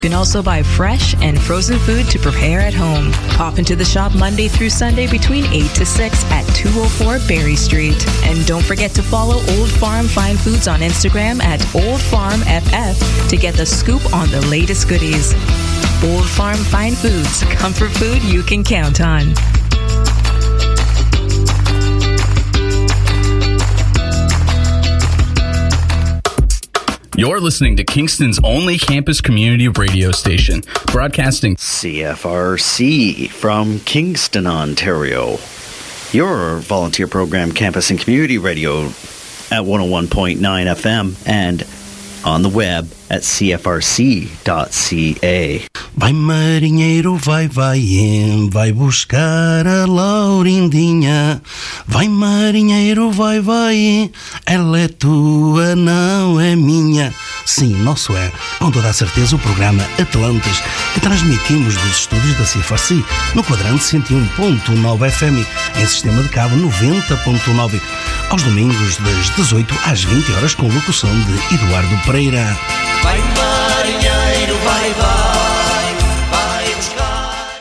You can also buy fresh and frozen food to prepare at home. Pop into the shop Monday through Sunday between 8 to 6 at 204 Berry Street. And don't forget to follow Old Farm Fine Foods on Instagram at Old Farm FF to get the scoop on the latest goodies. Old Farm Fine Foods, comfort food you can count on. You're listening to Kingston's only campus community radio station, broadcasting CFRC from Kingston, Ontario. Your volunteer program, campus and community radio at 101.9 FM and on the web at cfrc.ca. Vai marinheiro, vai, vai buscar a Laurindinha. Vai marinheiro, vai, ela é tua, não é minha. Sim, nosso é, com toda a certeza, o programa Atlantas, que transmitimos dos estúdios da CFRC, no quadrante 101.9 FM, em sistema de cabo 90.9, aos domingos das 18 às 20 horas, com locução de Eduardo Pereira. Vai marinheiro, vai buscar.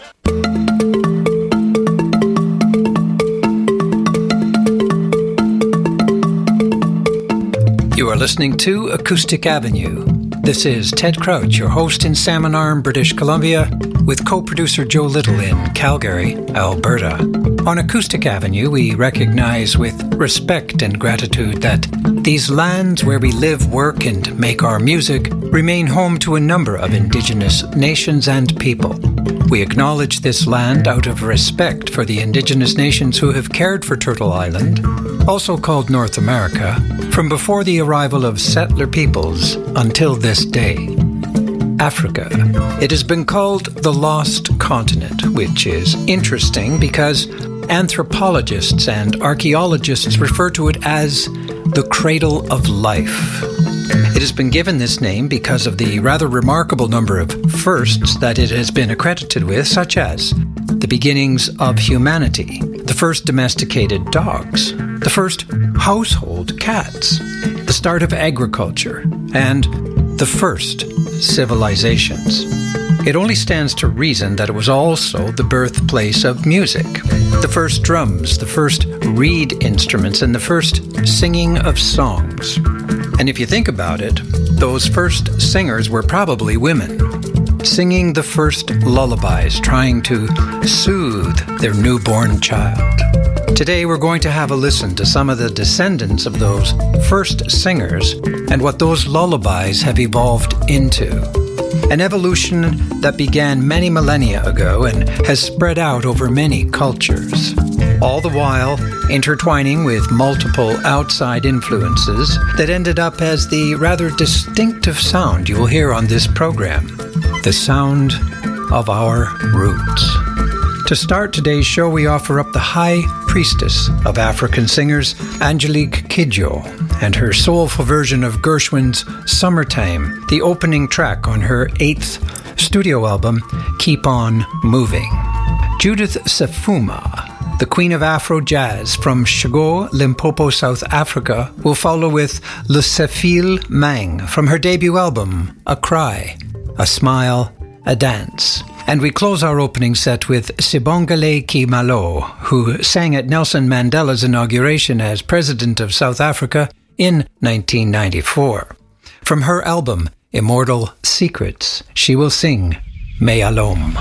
You are listening to Acoustic Avenue. This is Ted Crouch, your host in Salmon Arm, British Columbia, with co-producer Joe Little in Calgary, Alberta. On Acoustic Avenue, we recognize with respect and gratitude that these lands where we live, work, and make our music remain home to a number of Indigenous nations and people. We acknowledge this land out of respect for the Indigenous nations who have cared for Turtle Island, also called North America, from before the arrival of settler peoples until this day. Africa. It has been called the Lost Continent, which is interesting because anthropologists and archaeologists refer to it as the cradle of life. It has been given this name because of the rather remarkable number of firsts that it has been accredited with, such as the beginnings of humanity, the first domesticated dogs, the first household cats, the start of agriculture, and the first civilizations. It only stands to reason that it was also the birthplace of music, the first drums, the first reed instruments, and the first singing of songs. And if you think about it, those first singers were probably women, singing the first lullabies, trying to soothe their newborn child. Today we're going to have a listen to some of the descendants of those first singers and what those lullabies have evolved into. An evolution that began many millennia ago and has spread out over many cultures, all the while intertwining with multiple outside influences that ended up as the rather distinctive sound you will hear on this program, the sound of our roots. To start today's show, we offer up the High Priestess of African singers, Angelique Kidjo, and her soulful version of Gershwin's Summertime, the opening track on her 8th studio album, Keep On Moving. Judith Sefuma, the queen of Afro jazz from Shago, Limpopo, South Africa, will follow with Le Sefil Mang from her debut album, A Cry, A Smile, A Dance. And we close our opening set with Sibongile Kimalo, who sang at Nelson Mandela's inauguration as President of South Africa in 1994. From her album, Immortal Secrets, she will sing Mealom.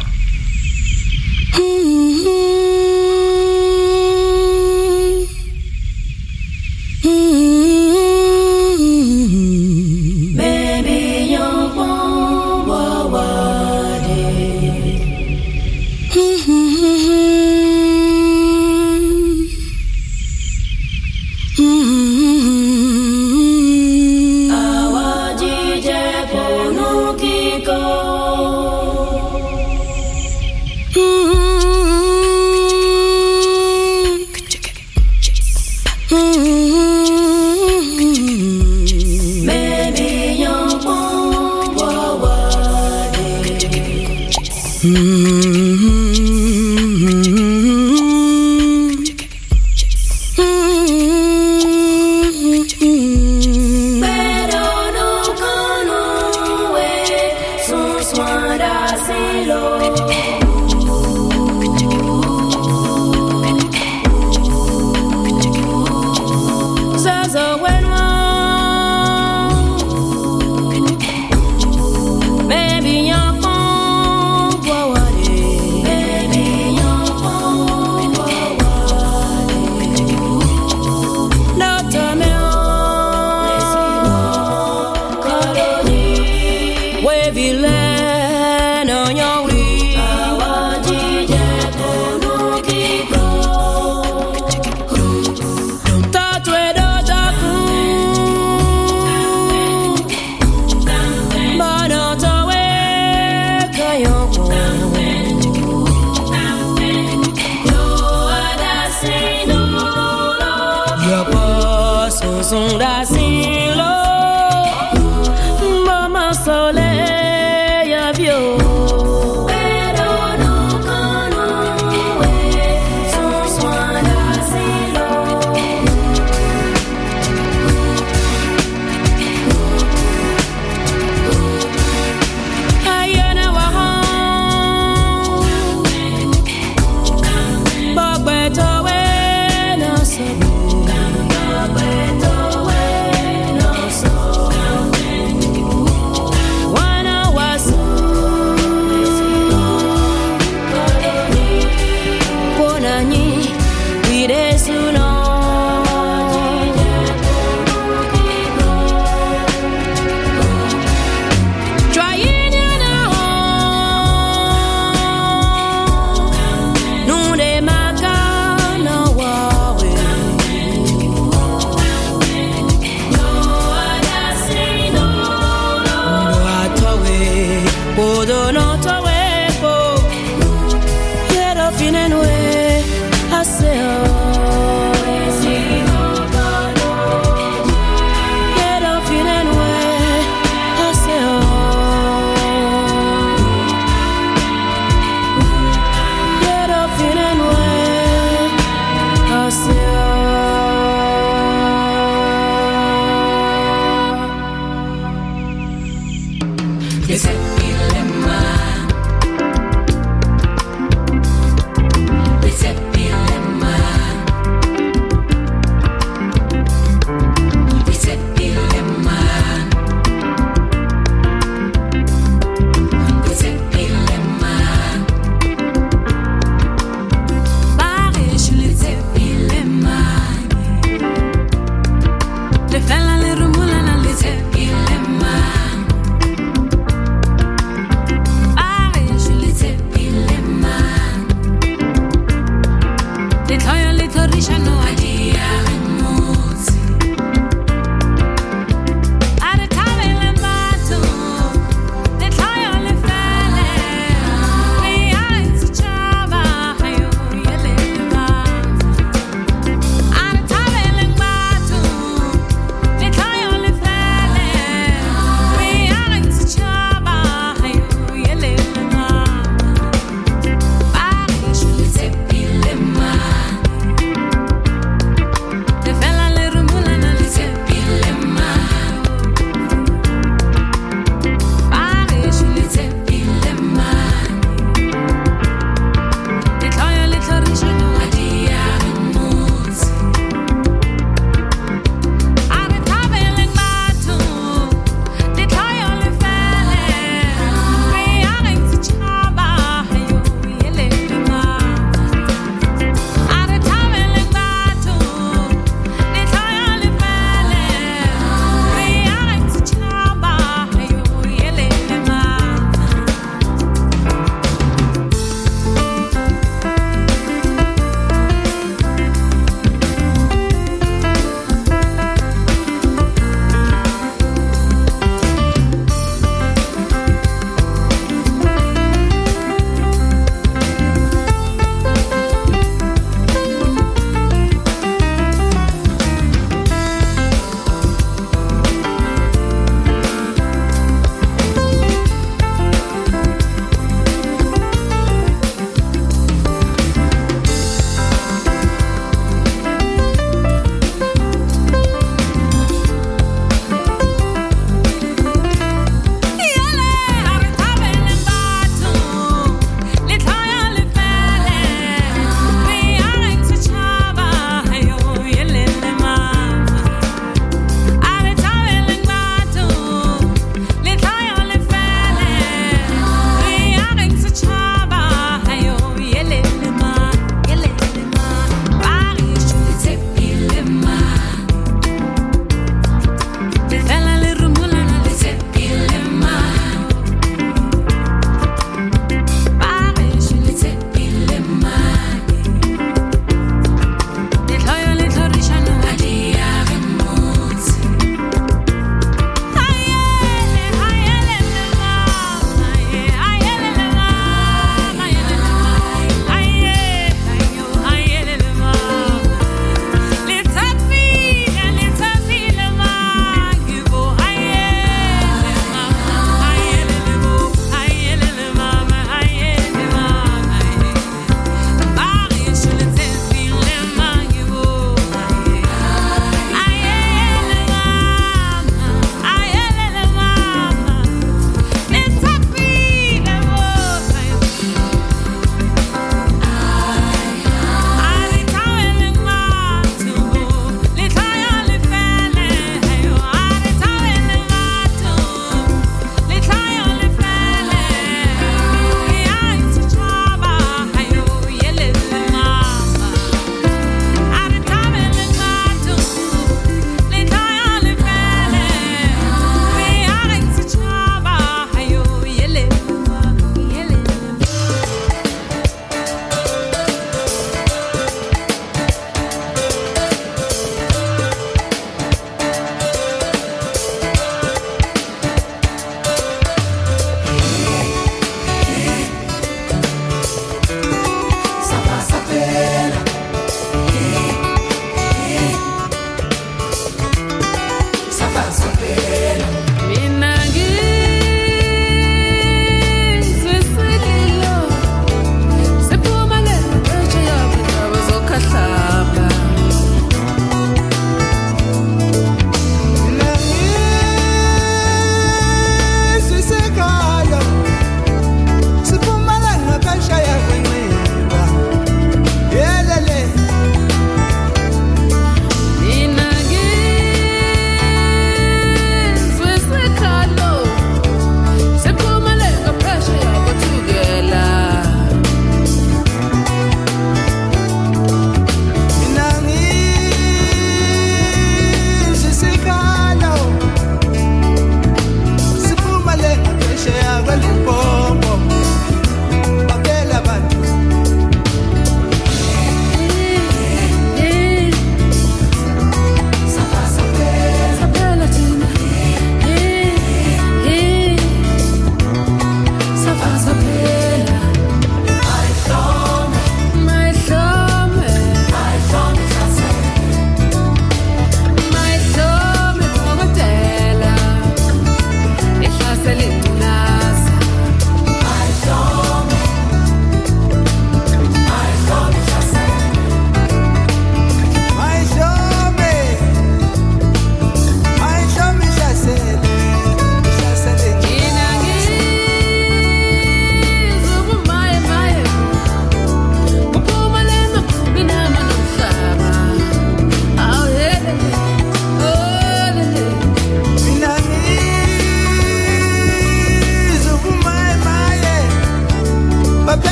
Swan Mama soleil avio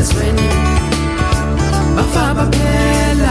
emazweni bafaba phela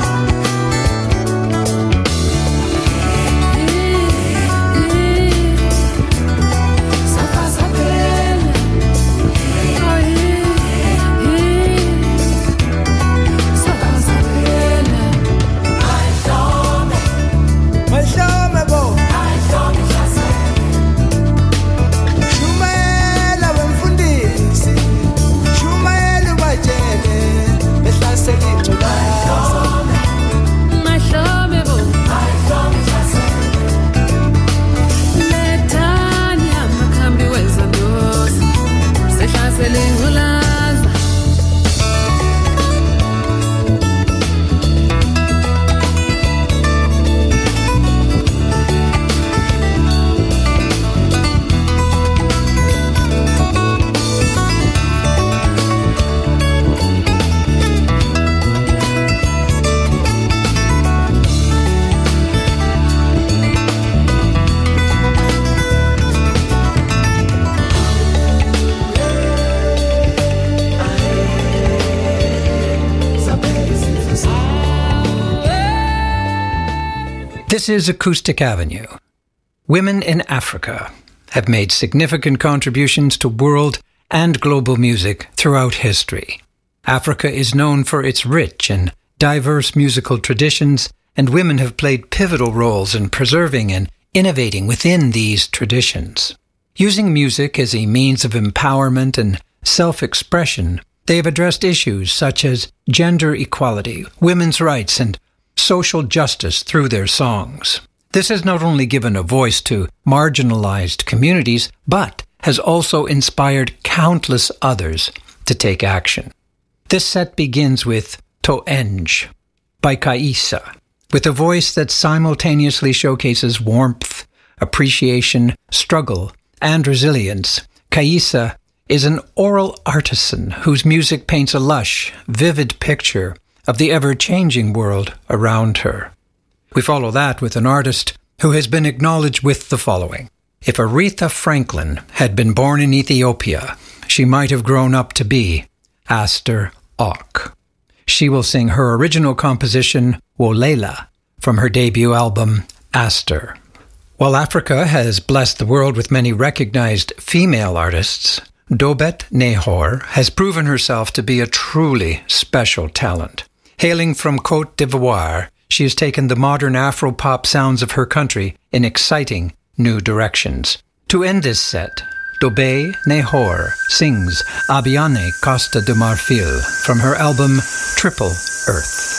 This is Acoustic Avenue. Women in Africa have made significant contributions to world and global music throughout history. Africa is known for its rich and diverse musical traditions, and women have played pivotal roles in preserving and innovating within these traditions. Using music as a means of empowerment and self-expression, they have addressed issues such as gender equality, women's rights, and social justice through their songs. This has not only given a voice to marginalized communities, but has also inspired countless others to take action. This set begins with To Enge by Kaisa, with a voice that simultaneously showcases warmth, appreciation, struggle, and resilience. Kaisa is an oral artisan whose music paints a lush, vivid picture of the ever-changing world around her. We follow that with an artist who has been acknowledged with the following. If Aretha Franklin had been born in Ethiopia, she might have grown up to be Aster Ock. She will sing her original composition, Wolela, from her debut album, Aster. While Africa has blessed the world with many recognized female artists, Dobet Nehor has proven herself to be a truly special talent. Hailing from Côte d'Ivoire, she has taken the modern Afro-pop sounds of her country in exciting new directions. To end this set, Dobet Nehor sings Abiane Costa de Marfil from her album Triple Earth.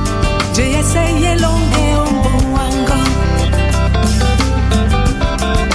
Say yellow,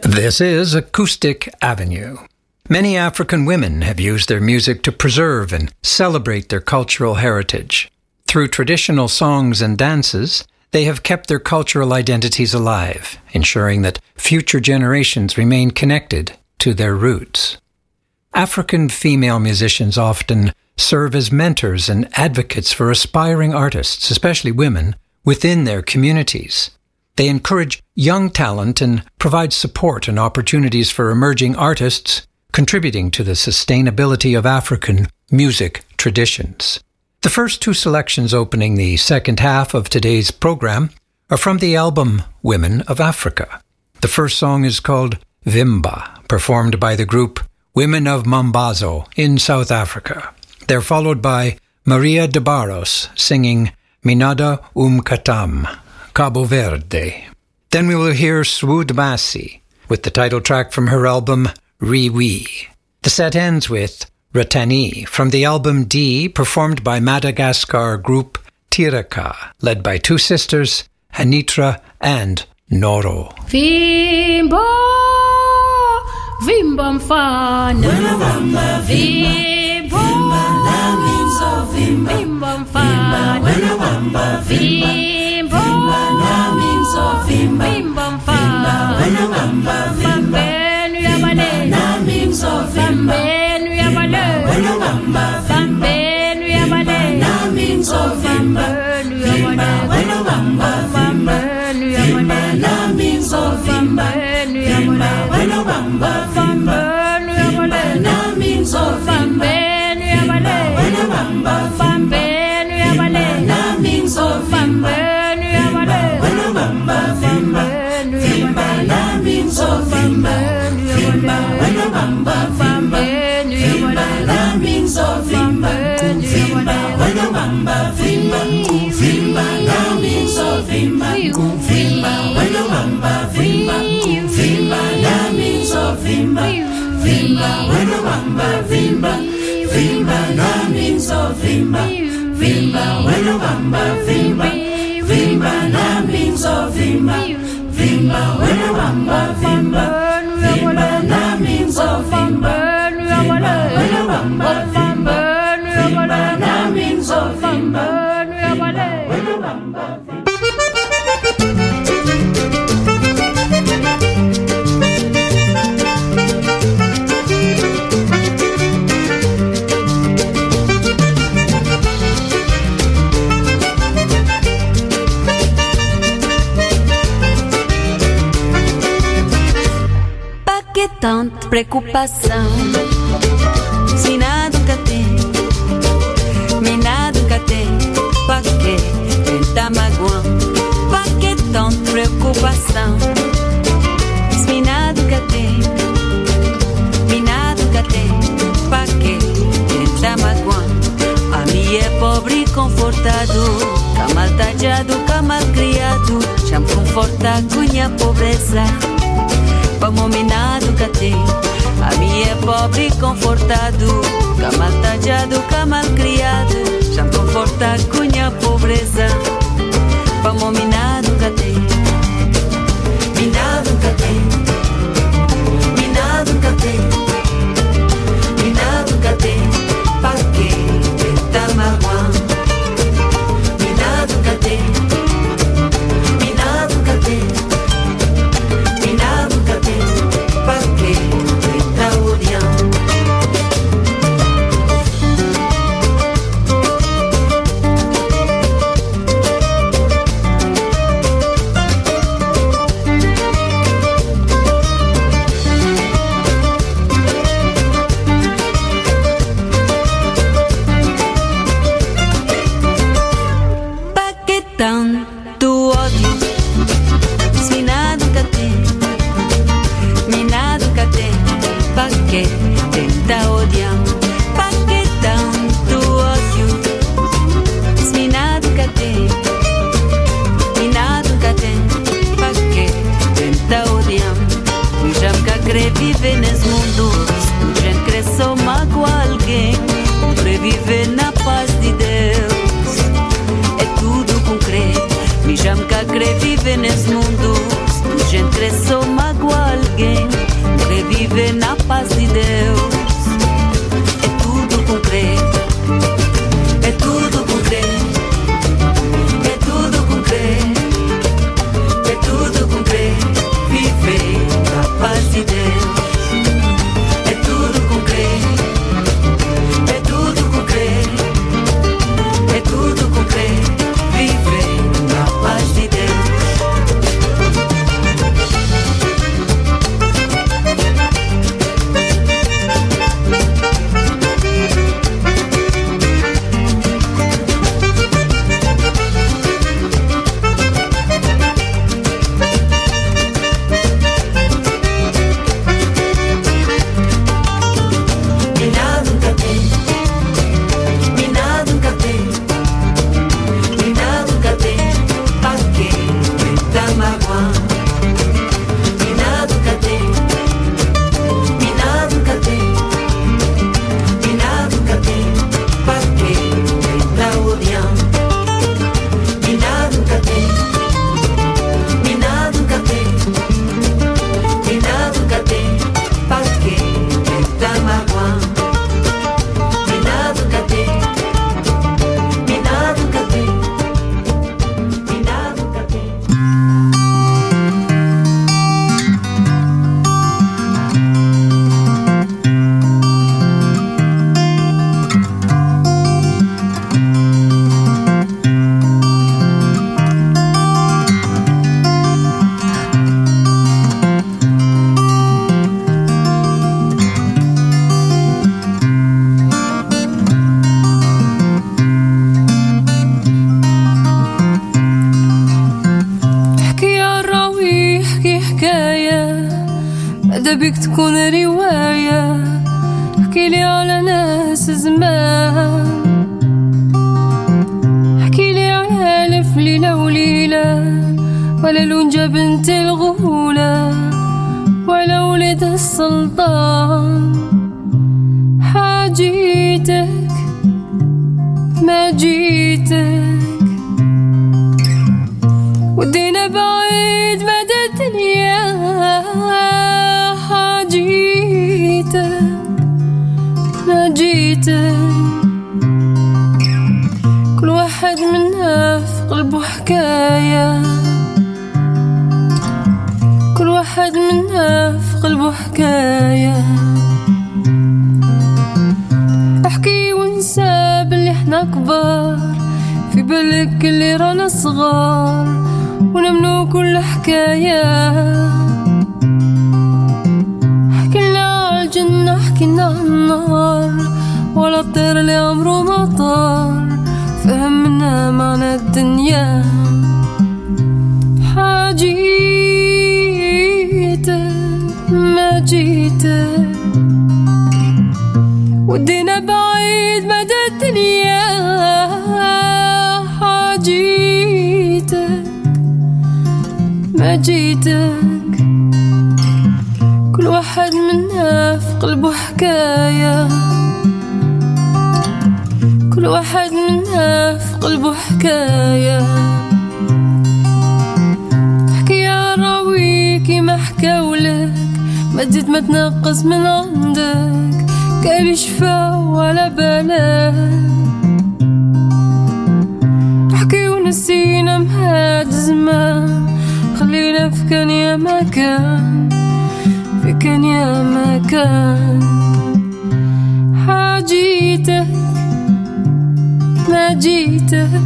This is Acoustic Avenue. Many African women have used their music to preserve and celebrate their cultural heritage. Through traditional songs and dances, they have kept their cultural identities alive, ensuring that future generations remain connected to their roots. African female musicians often serve as mentors and advocates for aspiring artists, especially women, within their communities. They encourage young talent and provide support and opportunities for emerging artists, contributing to the sustainability of African music traditions. The first two selections opening the second half of today's program are from the album Women of Africa. The first song is called Vimba, performed by the group Women of Mambazo in South Africa. They're followed by Maria de Barros singing Minada Katam, Cabo Verde. Then we will hear Swood Masi with the title track from her album Riwi. The set ends with Ratani from the album D, performed by Madagascar group Tiraka, led by two sisters, Hanitra and Noro. Vimbo, Vimbo mfana, Vimbo, Vimbo mfana, Vimbo, Vimbo mfana, Fambenu yabale, Fambenu yabale, Fambenu yabale, Fambenu tanta preocupação. Se nada nunca tem, me nada nunca tem. Pra que tentar magoar? Pra que tanta preocupação? Se me nada nunca tem, me nada nunca tem. Pra que tentar magoar? A mim é pobre e confortado, camal tadjado, camal criado. Já me conforta com minha pobreza. Vamos minar nunca tem. A mim é pobre e confortado, camal tadjado, camal criado. Já me conforta com minha pobreza. Vamos minar nunca tem. Minar nunca tem. Minar nunca tem. Minar nunca tem. Pra que tentar magoar? Minar nunca tem. Minar nunca tem. Minar nunca tem. Pra que tentar odiar? ولا لونجا بنت الغولة ولا ولد السلطان. حاجيتك ما جيتك ودينا بعيد مدى الدنيا. حاجيتك ما جيتك كل واحد منا في قلبه حكاية. كل واحد منا في قلبه حكاية. احكي ونسى باللي احنا كبار في بالك اللي رانا صغار ونمنو كل حكاية. حكينا عالجنة حكينا عالنار ولا الطير اللي عمره ما طار فهمنا معنى الدنيا. حاجيتك ما جيتك ودينا بعيد مدى الدنيا. حاجيتك ما جيتك كل واحد منا في قلبه حكاية. كل واحد منا في قلبه حكاية. حكي يا راويكي ما حكاولك ما تزيد ما تنقص من عندك قال شفا ولا بالك. حكي ونسينا مهاد زمان خلينا في كان يا ما كان في كان يا ما كان. حاجيتك ما جيتك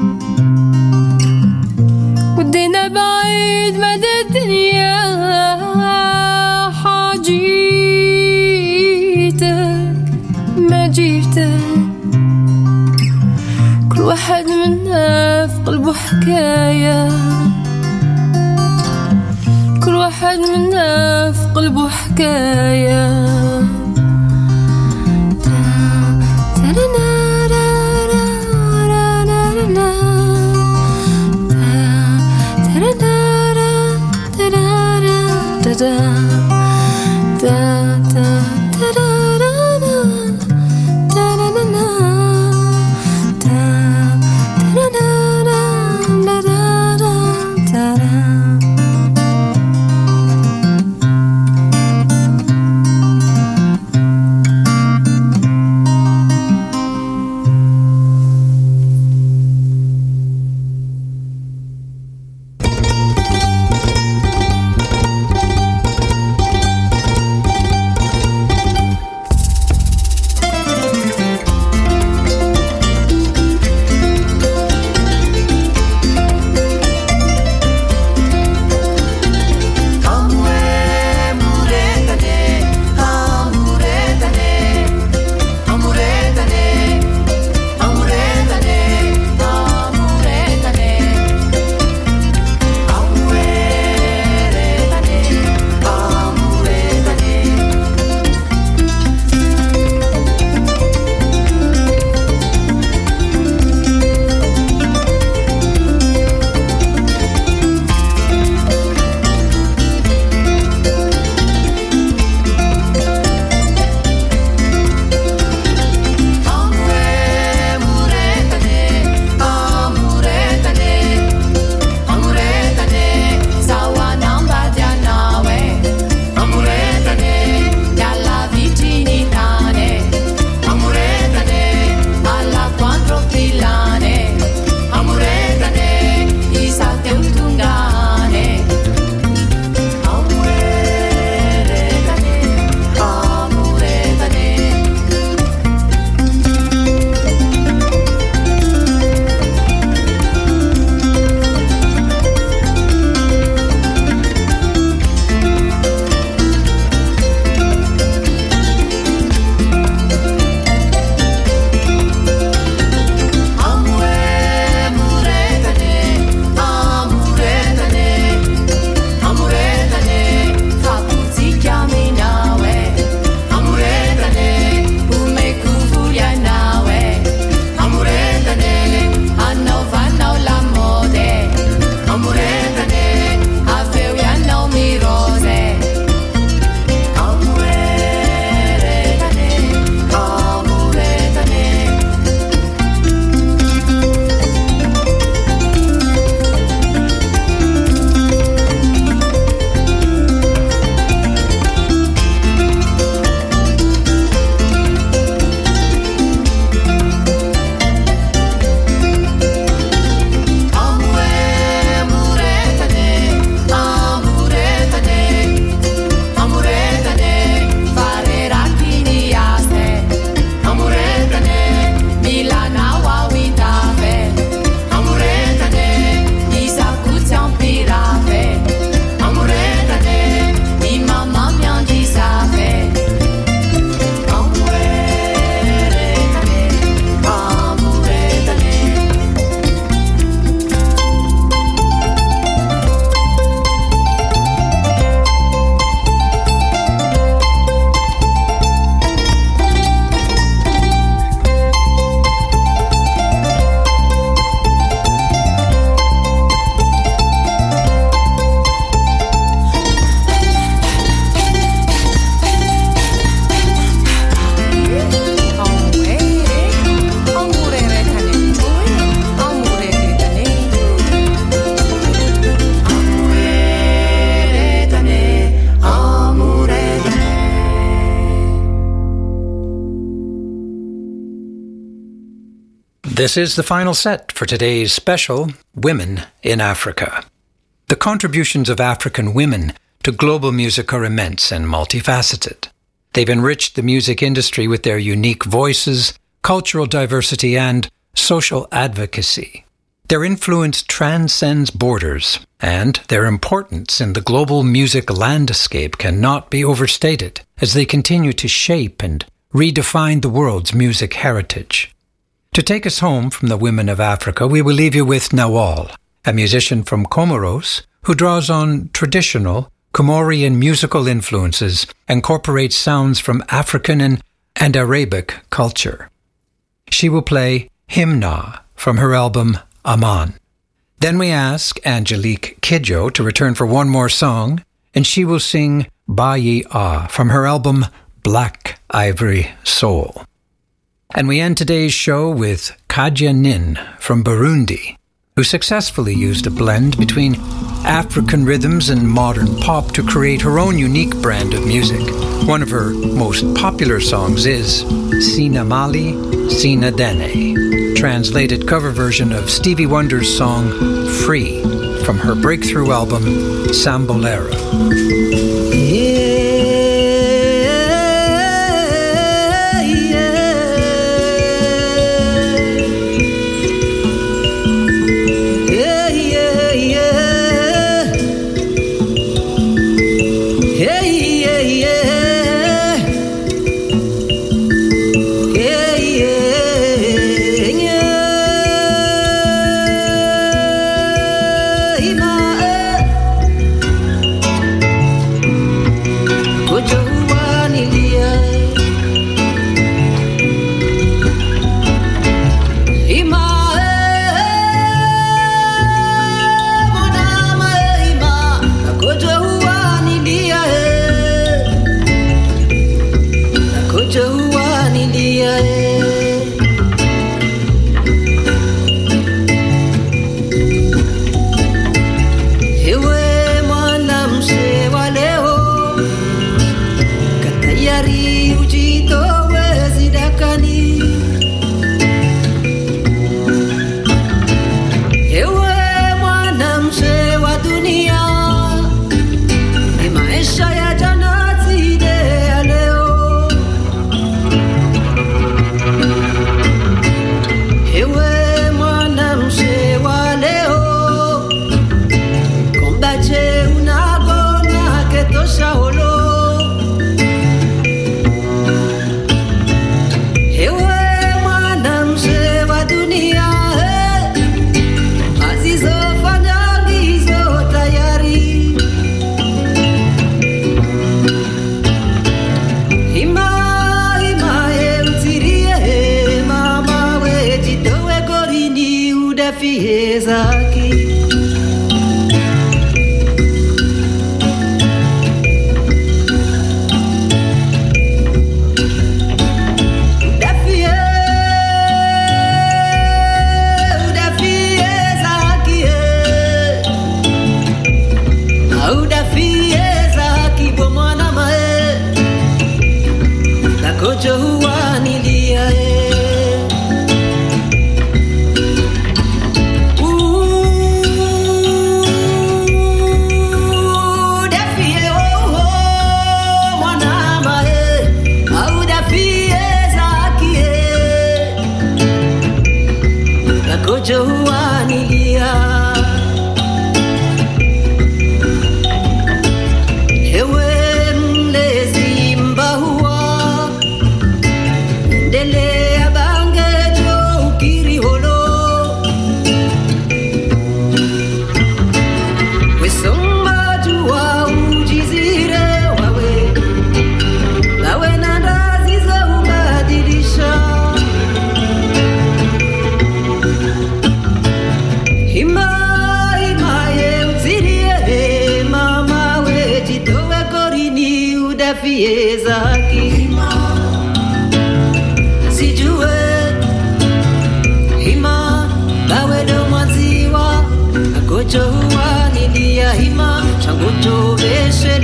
ودينا بعيد مدى الدنيا. حاجيتك ما جيتك كل واحد منا في قلبه حكاية. كل واحد منا في قلبه حكاية. This is the final set for today's special, Women in Africa. The contributions of African women to global music are immense and multifaceted. They've enriched the music industry with their unique voices, cultural diversity, and social advocacy. Their influence transcends borders, and their importance in the global music landscape cannot be overstated as they continue to shape and redefine the world's music heritage. To take us home from the women of Africa, we will leave you with Nawal, a musician from Comoros who draws on traditional Comorian musical influences, incorporates sounds from African and Arabic culture. She will play Himna from her album Aman. Then we ask Angelique Kidjo to return for one more song, and she will sing Bayi Ah from her album Black Ivory Soul. And we end today's show with Kadja Nin from Burundi, who successfully used a blend between African rhythms and modern pop to create her own unique brand of music. One of her most popular songs is Sina Mali, Sina Dene, translated cover version of Stevie Wonder's song Free from her breakthrough album Sambolera.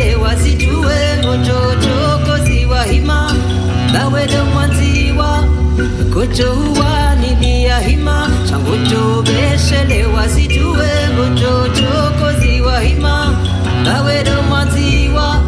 Bawe do mwanziwa Gojo huwa niliyahima Changojo beshele wasijue Gojo chokozi wahima Bawedo mwanziwa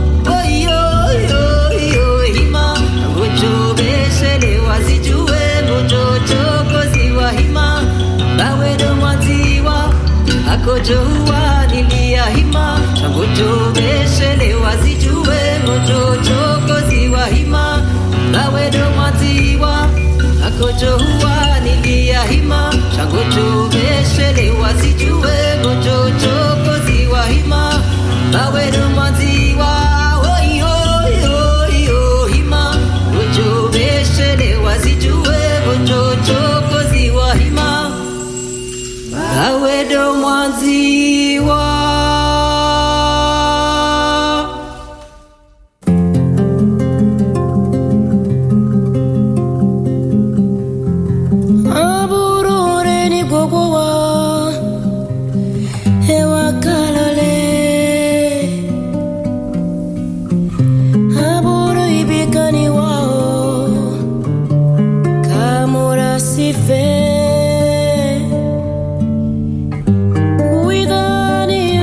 Oyo hima Gojo beshele wasijue Gojo chokozi wahima Bawedo mwanziwa Akojo huwa niliyahima Changojo beshele wasijue Gojo chokozi wahima Bawedo mwanziwa Akojo huwa niliyahima Changojo beshele wasijue Gojo chokozi wahima Bawedo mwanziwa Oyo hima Gojo beshele wasijue Gojo chokozi wahima Bawedo mwanziwa Cuidani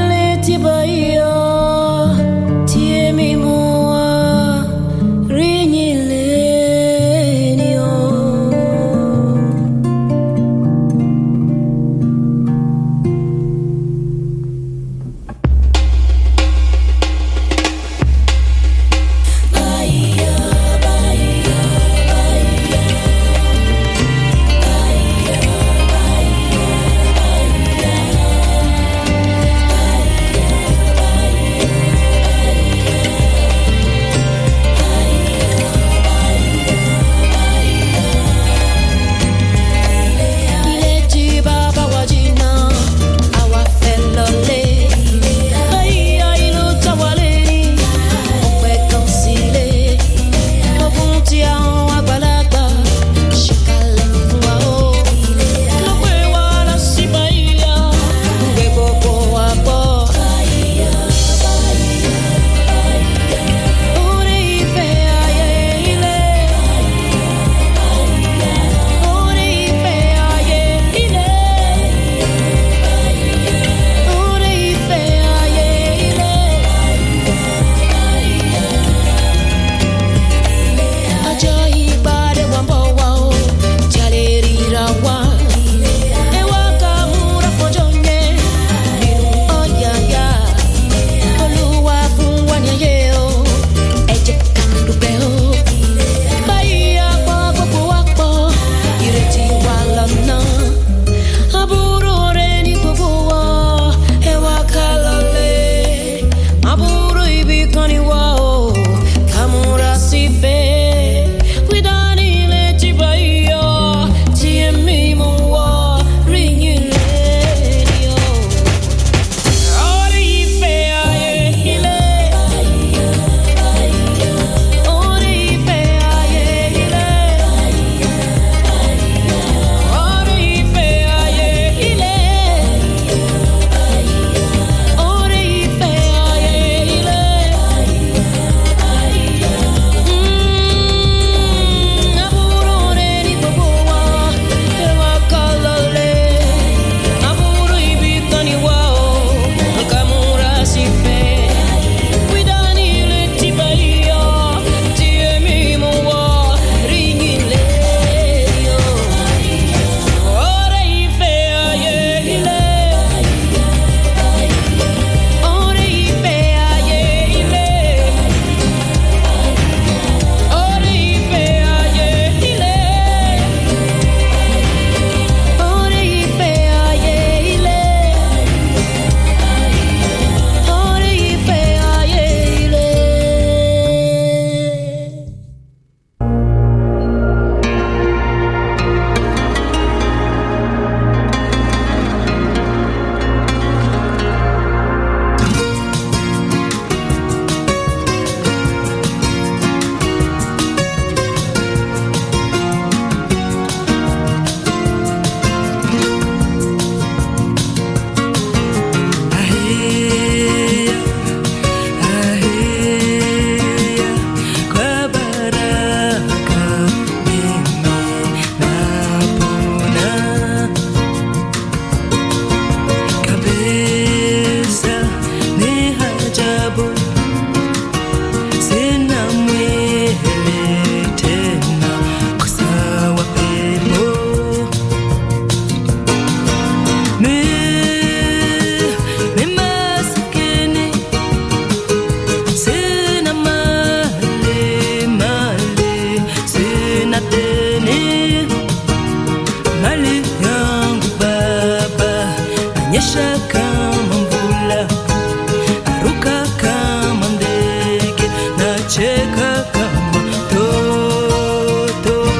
nyesha kama mvula, naruka kama ndege, nacheka kama toto.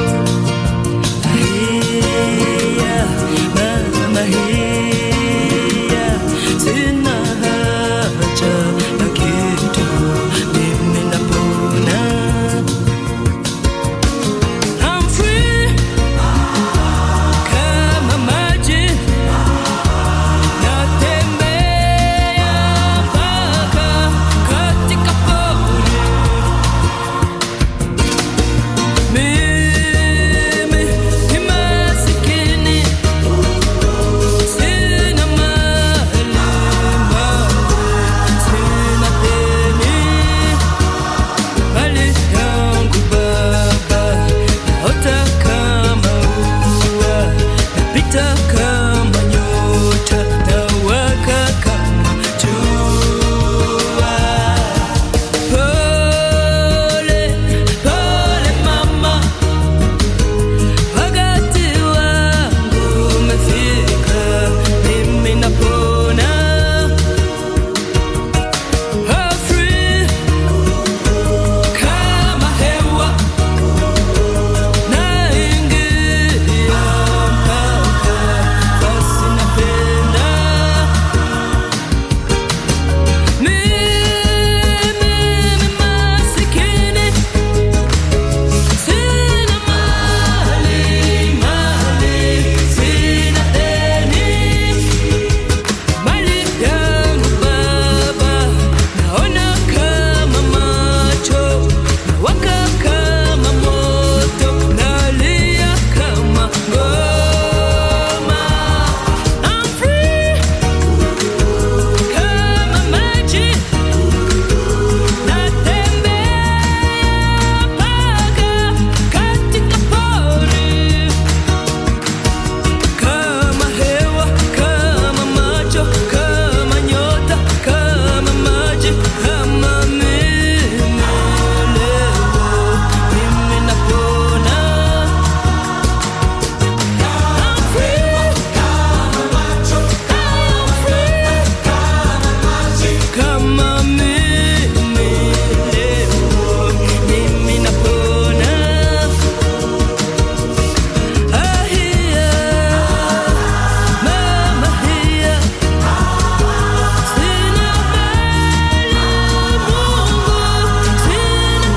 Hiya, mama hiya, sina haja ya kitu, mimi napona. I'm free kama maji, natembea mpaka katika pori. Mimi ni masikini, sina mali, sina deni. Mali yangu Baba, naota kama ua, napita kama nyota, nawaka kama jua. Pole, pole mama, wakati wangu umefika, mimi napona. Free kama hewa, naingia mpaka basi napenda. Mimi ni masikini, sina mali, sina deni. Mali yangu Baba, naona kama macho, nawaka kama moto, nalia kama ngoma. I'm free kama maji, natembea mpaka katika pori. Kama hewa, kama macho, kama nyota, kama maji, kama mimi leo, mimi napona. I'm free kama macho, I'm free kama maji, kama mimi leo, mimi napona. Ahia, mama hia, sina mali, Mungu, sina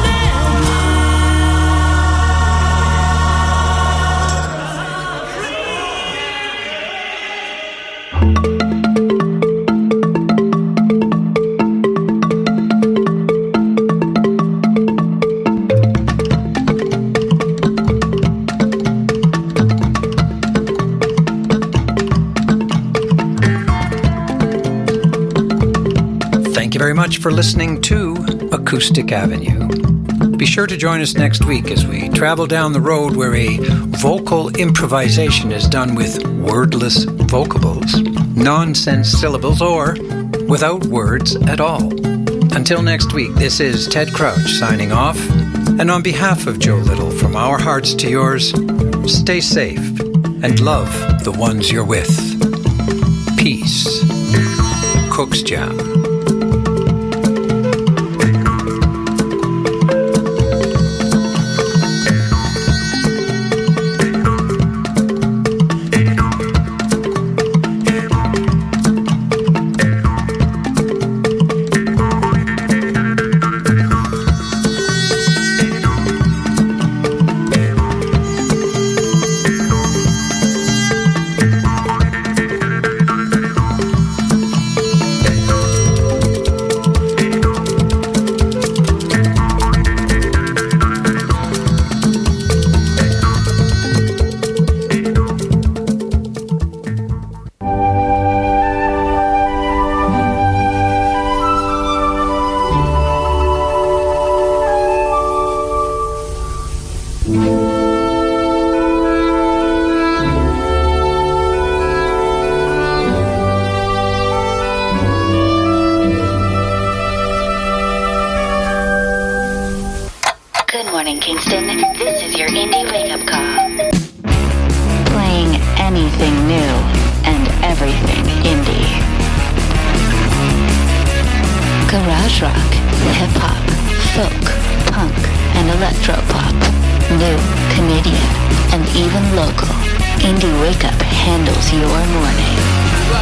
Thank you very much for listening to Acoustic Avenue. Be sure to join us next week as we travel down the road where a vocal improvisation is done with wordless vocables, nonsense syllables, or without words at all. Until next week, this is Ted Crouch signing off. And on behalf of Joe Little, from our hearts to yours, stay safe and love the ones you're with. Peace. Cook's Jam. morning, Kingston. This is your indie wake-up call. Playing anything new and everything indie. garage rock, hip-hop, folk, punk, and electropop. New, Canadian, and even local. Indie Wake Up handles your morning.